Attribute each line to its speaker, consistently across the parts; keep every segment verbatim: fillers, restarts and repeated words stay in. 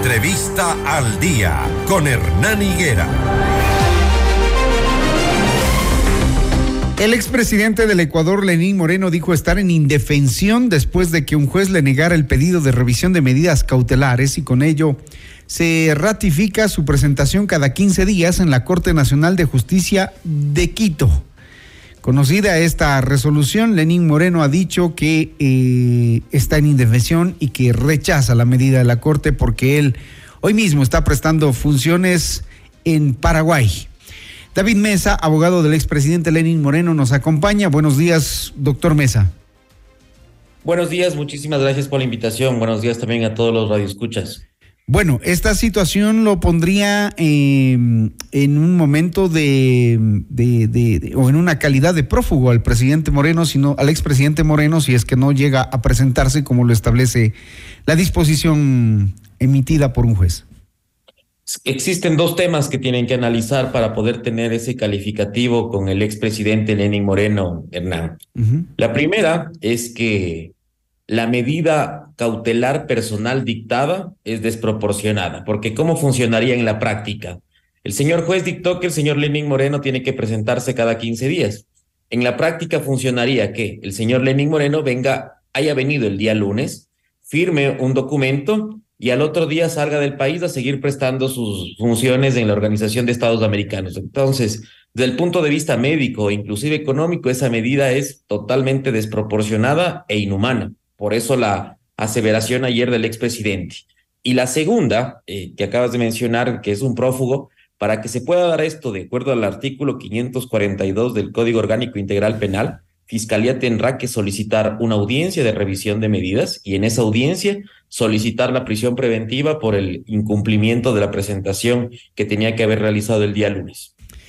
Speaker 1: Entrevista al Día con Hernán Higuera.
Speaker 2: El expresidente del Ecuador, Lenín Moreno, dijo estar en indefensión después de que un juez le negara el pedido de revisión de medidas cautelares y con ello se ratifica su presentación cada quince días en la Corte Nacional de Justicia de Quito. Conocida esta resolución, Lenín Moreno ha dicho que eh, está en indefensión y que rechaza la medida de la Corte porque él hoy mismo está prestando funciones en Paraguay. David Mesa, abogado del expresidente Lenín Moreno, nos acompaña. Buenos días, doctor Mesa.
Speaker 3: Buenos días, muchísimas gracias por la invitación. Buenos días también a todos los radioescuchas.
Speaker 2: Bueno, esta situación lo pondría eh, en un momento de, de, de, de, o en una calidad de prófugo al presidente Moreno, sino al expresidente Moreno, si es que no llega a presentarse como lo establece la disposición emitida por un juez.
Speaker 3: Existen dos temas que tienen que analizar para poder tener ese calificativo con el expresidente Lenín Moreno, Hernán. Uh-huh. La primera es que la medida cautelar personal dictada es desproporcionada, porque ¿cómo funcionaría en la práctica? El señor juez dictó que el señor Lenín Moreno tiene que presentarse cada quince días. En la práctica funcionaría que el señor Lenín Moreno venga, haya venido el día lunes, firme un documento y al otro día salga del país a seguir prestando sus funciones en la Organización de Estados Americanos. Entonces, desde el punto de vista médico e inclusive económico, esa medida es totalmente desproporcionada e inhumana. Por eso la aseveración ayer del expresidente. Y la segunda, eh, que acabas de mencionar, que es un prófugo, para que se pueda dar esto de acuerdo al artículo quinientos cuarenta y dos del Código Orgánico Integral Penal, Fiscalía tendrá que solicitar una audiencia de revisión de medidas y en esa audiencia solicitar la prisión preventiva por el incumplimiento de la presentación que tenía que haber realizado el día lunes.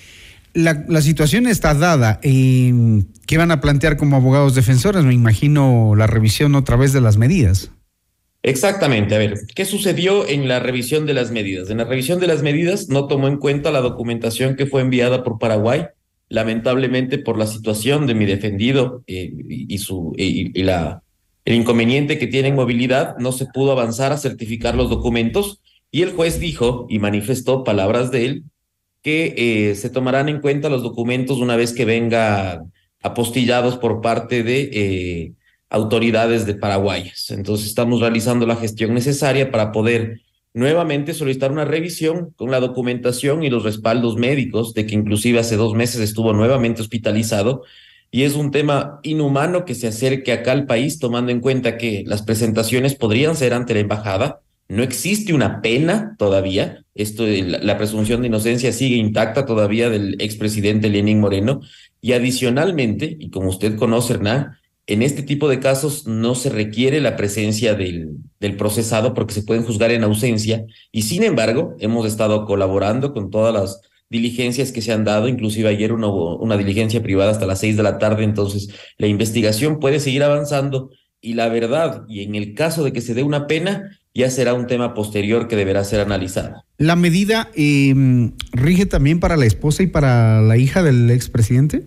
Speaker 2: La, la situación está dada. Eh, ¿Qué van a plantear como abogados defensores? Me imagino la revisión otra vez de las medidas.
Speaker 3: Exactamente. A ver, ¿qué sucedió en la revisión de las medidas? En la revisión de las medidas no tomó en cuenta la documentación que fue enviada por Paraguay, lamentablemente por la situación de mi defendido eh, y, y, su, y, y la, el inconveniente que tiene en movilidad, no se pudo avanzar a certificar los documentos y el juez dijo y manifestó, palabras de él, que eh, se tomarán en cuenta los documentos una vez que venga apostillados por parte de eh, autoridades de paraguayas. Entonces estamos realizando la gestión necesaria para poder nuevamente solicitar una revisión con la documentación y los respaldos médicos de que inclusive hace dos meses estuvo nuevamente hospitalizado y es un tema inhumano que se acerque acá al país tomando en cuenta que las presentaciones podrían ser ante la embajada. No existe una pena todavía, esto, la, la presunción de inocencia sigue intacta todavía del expresidente Lenín Moreno y adicionalmente, y como usted conoce, Hernán, en este tipo de casos no se requiere la presencia del, del procesado porque se pueden juzgar en ausencia y sin embargo hemos estado colaborando con todas las diligencias que se han dado, inclusive ayer una, una diligencia privada hasta las seis de la tarde, entonces la investigación puede seguir avanzando y la verdad, y en el caso de que se dé una pena, ya será un tema posterior que deberá ser analizado.
Speaker 2: ¿La medida eh, rige también para la esposa y para la hija del expresidente?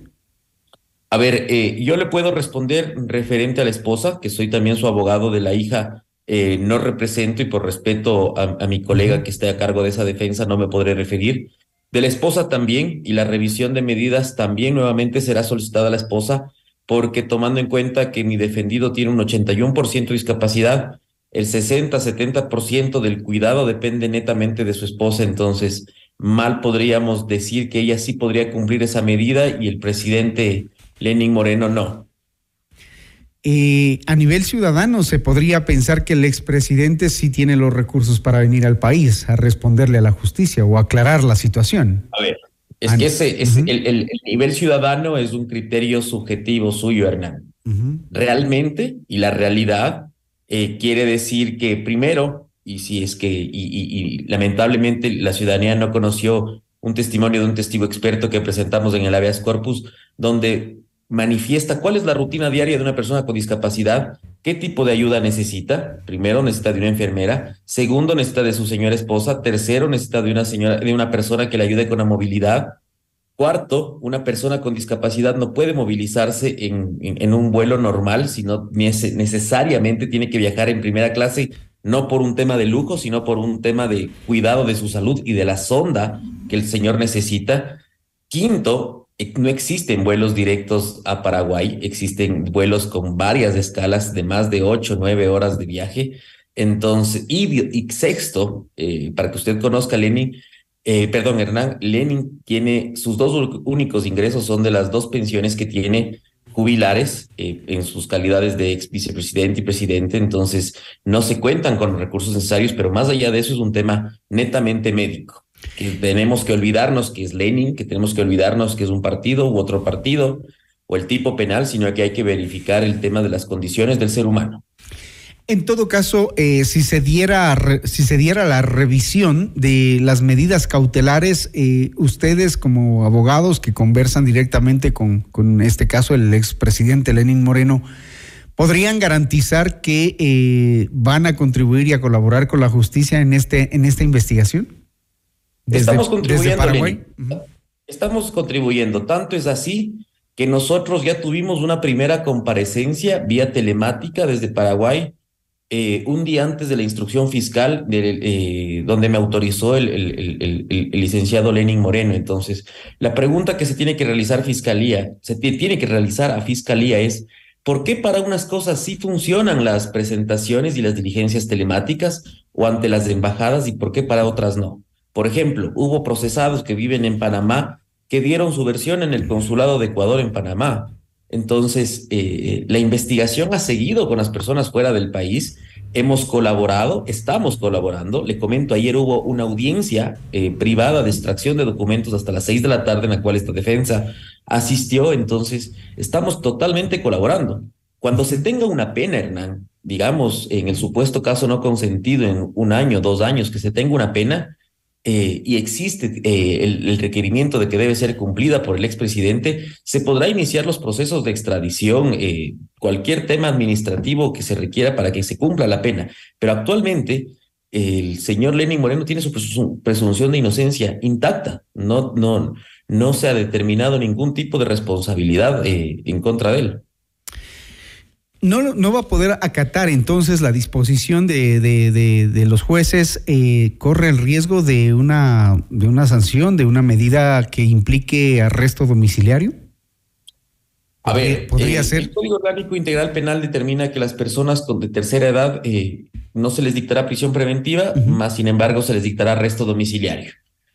Speaker 3: A ver, eh, yo le puedo responder referente a la esposa, que soy también su abogado. De la hija eh, no represento y por respeto a, a mi colega uh-huh. que esté a cargo de esa defensa no me podré referir. De la esposa también, y la revisión de medidas también nuevamente será solicitada a la esposa, porque tomando en cuenta que mi defendido tiene un ochenta y uno por ciento de discapacidad, el sesenta a setenta por ciento del cuidado depende netamente de su esposa, entonces mal podríamos decir que ella sí podría cumplir esa medida y el presidente Lenín Moreno no.
Speaker 2: Eh, a nivel ciudadano, ¿se podría pensar que el expresidente sí tiene los recursos para venir al país a responderle a la justicia o aclarar la situación?
Speaker 3: A ver, es ah, que ese, es uh-huh. el, el, el nivel ciudadano es un criterio subjetivo suyo, Hernán. Uh-huh. Realmente, y la realidad eh, quiere decir que primero, y si es que, y, y, y lamentablemente la ciudadanía no conoció un testimonio de un testigo experto que presentamos en el habeas corpus, donde manifiesta cuál es la rutina diaria de una persona con discapacidad, qué tipo de ayuda necesita. Primero, necesita de una enfermera. Segundo, necesita de su señora esposa. Tercero, necesita de una señora, de una persona que le ayude con la movilidad. Cuarto, una persona con discapacidad no puede movilizarse en, en, en un vuelo normal, sino necesariamente tiene que viajar en primera clase no por un tema de lujo, sino por un tema de cuidado de su salud y de la sonda que el señor necesita. Quinto, no existen vuelos directos a Paraguay, existen vuelos con varias escalas de más de ocho, nueve horas de viaje. Entonces, y, y sexto, eh, para que usted conozca, Lenin, eh, perdón, Hernán, Lenin tiene sus dos únicos ingresos son de las dos pensiones que tiene jubilares eh, en sus calidades de ex vicepresidente y presidente, entonces no se cuentan con los recursos necesarios, pero más allá de eso es un tema netamente médico. Que tenemos que olvidarnos que es Lenin, que tenemos que olvidarnos que es un partido u otro partido o el tipo penal, sino que hay que verificar el tema de las condiciones del ser humano.
Speaker 2: En todo caso, eh, si se diera si se diera la revisión de las medidas cautelares, eh, ustedes como abogados que conversan directamente con, con este caso, el expresidente Lenín Moreno, ¿podrían garantizar que eh, van a contribuir y a colaborar con la justicia en este en esta investigación? Desde,
Speaker 3: Estamos contribuyendo,
Speaker 2: desde Paraguay.
Speaker 3: Uh-huh. Estamos contribuyendo. Tanto es así que nosotros ya tuvimos una primera comparecencia vía telemática desde Paraguay eh, un día antes de la instrucción fiscal de, eh, donde me autorizó el, el, el, el, el licenciado Lenín Moreno. Entonces, la pregunta que se tiene que realizar Fiscalía, se tiene que realizar a Fiscalía es ¿por qué para unas cosas sí funcionan las presentaciones y las diligencias telemáticas o ante las embajadas y por qué para otras no? Por ejemplo, hubo procesados que viven en Panamá que dieron su versión en el Consulado de Ecuador en Panamá. Entonces, eh, la investigación ha seguido con las personas fuera del país. Hemos colaborado, estamos colaborando. Le comento, ayer hubo una audiencia eh, privada de extracción de documentos hasta las seis de la tarde en la cual esta defensa asistió. Entonces, estamos totalmente colaborando. Cuando se tenga una pena, Hernán, digamos, en el supuesto caso no consentido en un año, dos años, que se tenga una pena, Eh, y existe eh, el, el requerimiento de que debe ser cumplida por el expresidente, se podrá iniciar los procesos de extradición, eh, cualquier tema administrativo que se requiera para que se cumpla la pena. Pero actualmente el señor Lenín Moreno tiene su presun- presunción de inocencia intacta. No, no, no se ha determinado ningún tipo de responsabilidad eh, en contra de él.
Speaker 2: No, no va a poder acatar entonces la disposición de, de, de, de los jueces, eh, corre el riesgo de una, de una sanción, de una medida que implique arresto domiciliario.
Speaker 3: A ver,
Speaker 2: podría
Speaker 3: eh,
Speaker 2: ser.
Speaker 3: El Código Orgánico Integral Penal determina que las personas con de tercera edad eh, no se les dictará prisión preventiva, uh-huh. más sin embargo se les dictará arresto domiciliario.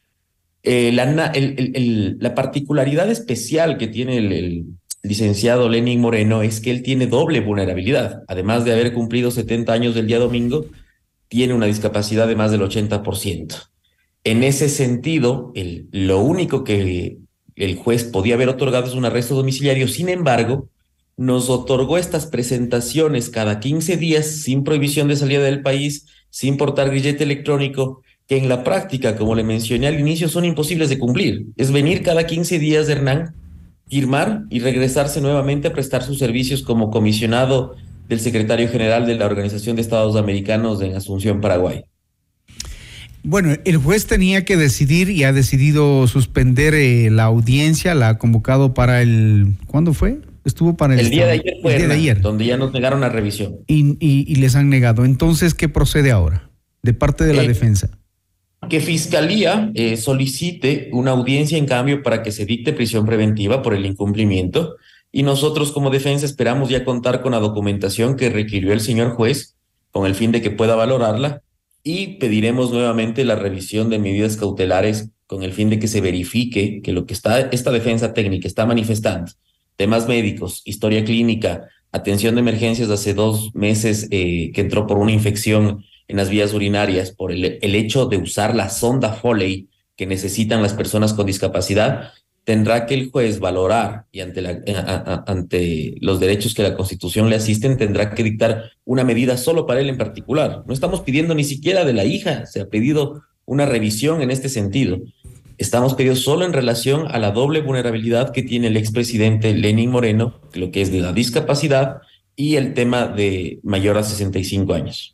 Speaker 3: Eh, la, el, el, el, la particularidad especial que tiene el, el licenciado Lenín Moreno es que él tiene doble vulnerabilidad. Además de haber cumplido setenta años del día domingo, tiene una discapacidad de más del ochenta por ciento. En ese sentido, el, lo único que el juez podía haber otorgado es un arresto domiciliario. Sin embargo, nos otorgó estas presentaciones cada quince días sin prohibición de salida del país, sin portar grillete electrónico, que en la práctica, como le mencioné al inicio, son imposibles de cumplir. Es venir cada quince días, Hernán, firmar y regresarse nuevamente a prestar sus servicios como comisionado del secretario general de la Organización de Estados Americanos en Asunción, Paraguay.
Speaker 2: Bueno, el juez tenía que decidir y ha decidido suspender eh, la audiencia, la ha convocado para el... ¿Cuándo fue? Estuvo para el...
Speaker 3: El día de ayer fue,
Speaker 2: el día de ayer.
Speaker 3: Donde ya nos negaron la revisión.
Speaker 2: Y, y, y les han negado. Entonces, ¿qué procede ahora de parte de la
Speaker 3: eh,
Speaker 2: defensa?
Speaker 3: Que Fiscalía eh, solicite una audiencia en cambio para que se dicte prisión preventiva por el incumplimiento y nosotros como defensa esperamos ya contar con la documentación que requirió el señor juez con el fin de que pueda valorarla y pediremos nuevamente la revisión de medidas cautelares con el fin de que se verifique que lo que está esta defensa técnica está manifestando, temas médicos, historia clínica, atención de emergencias de hace dos meses eh, que entró por una infección en las vías urinarias por el, el hecho de usar la sonda Foley que necesitan las personas con discapacidad, tendrá que el juez valorar y ante, la, a, a, ante los derechos que la Constitución le asisten, tendrá que dictar una medida solo para él en particular. No estamos pidiendo ni siquiera de la hija, se ha pedido una revisión en este sentido. Estamos pidiendo solo en relación a la doble vulnerabilidad que tiene el expresidente Lenín Moreno, lo que es de la discapacidad y el tema de mayor a sesenta y cinco años.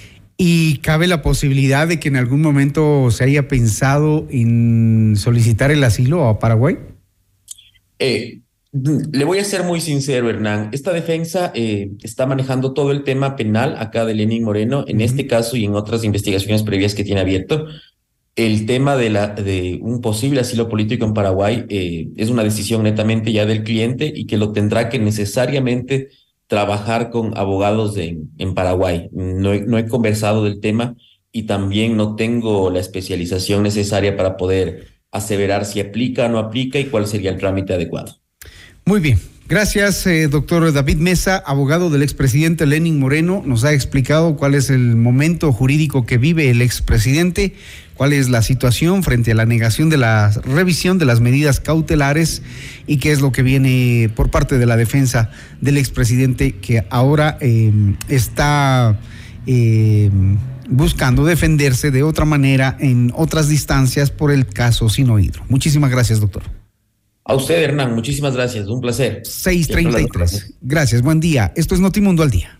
Speaker 2: ¿Y cabe la posibilidad de que en algún momento se haya pensado en solicitar el asilo a Paraguay?
Speaker 3: Eh, Le voy a ser muy sincero, Hernán. Esta defensa eh, está manejando todo el tema penal acá de Lenín Moreno, en uh-huh. este caso y en otras investigaciones previas que tiene abierto. El tema de, la, de un posible asilo político en Paraguay eh, es una decisión netamente ya del cliente y que lo tendrá que necesariamente trabajar con abogados de, en Paraguay. No he, no he conversado del tema y también no tengo la especialización necesaria para poder aseverar si aplica o no aplica y cuál sería el trámite adecuado.
Speaker 2: Muy bien. Gracias, eh, doctor David Mesa, abogado del expresidente Lenín Moreno. Nos ha explicado cuál es el momento jurídico que vive el expresidente, cuál es la situación frente a la negación de la revisión de las medidas cautelares y qué es lo que viene por parte de la defensa del expresidente, que ahora eh, está eh, buscando defenderse de otra manera en otras distancias por el caso Sinohydro. Muchísimas gracias, doctor.
Speaker 3: A usted, Hernán, muchísimas gracias, un placer.
Speaker 2: seis treinta y tres. Gracias, buen día. Esto es Notimundo al Día.